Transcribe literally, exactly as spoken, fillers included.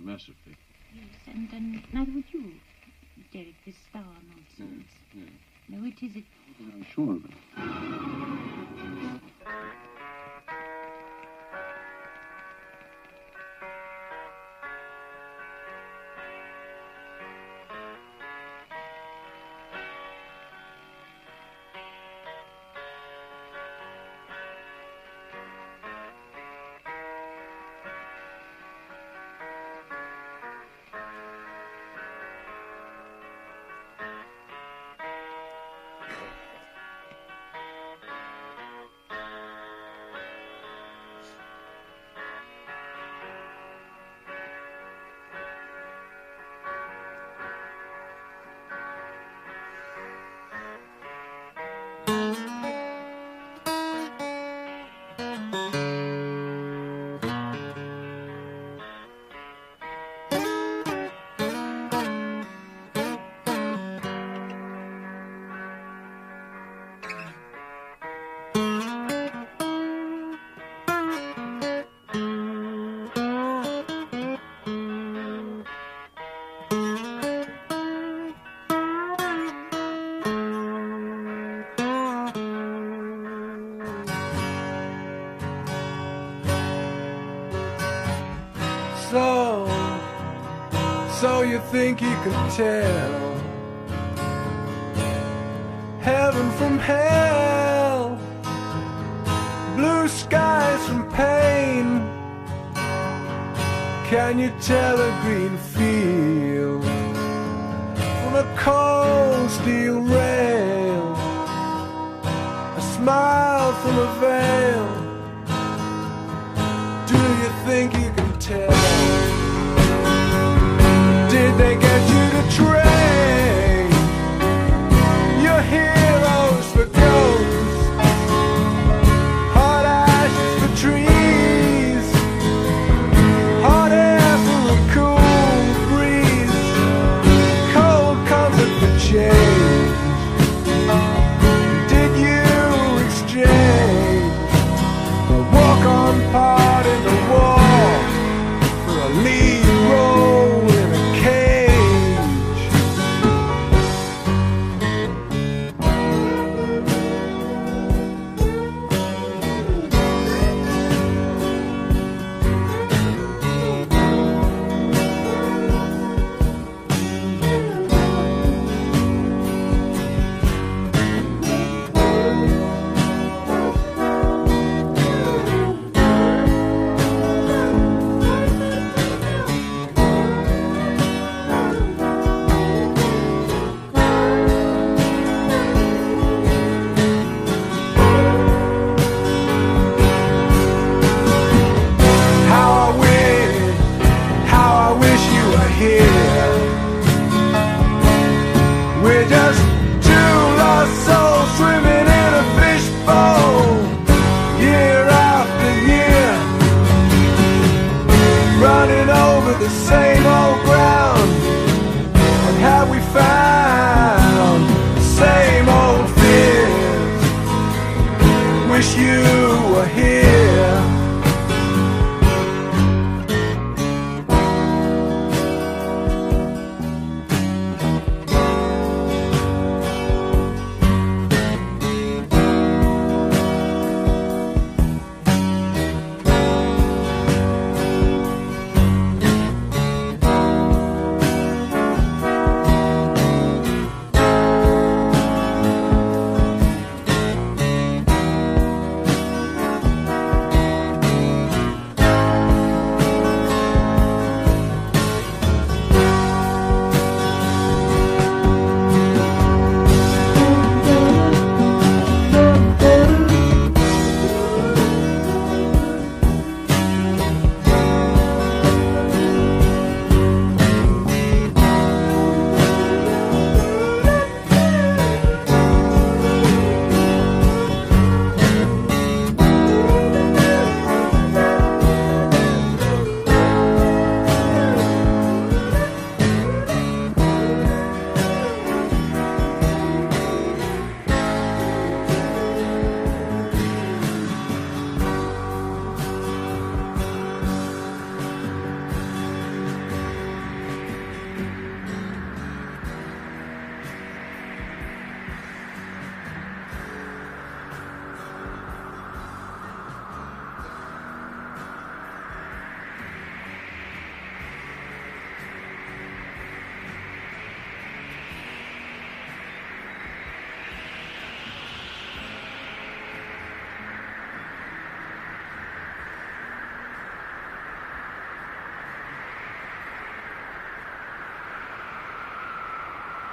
massively. Yes, and, and neither would you, Derek, this star nonsense. Yeah, yeah. No, it isn't. I'm sure of it. So, so you think you can tell heaven from hell, blue skies from pain? Can you tell a green field from a cold steel rail, a smile from a veil? Do you think you can tell? Did they get you to train your heroes for ghosts, hot ashes for trees, hot air for a cool breeze, cold comfort for change? Did you exchange a walk-on part in the war for a lead role in a cage? How I wish, how I wish you were here. We're just two lost souls swimming in a fishbowl, year after year, running over the same old ground. And have we found the same old fears? Wish you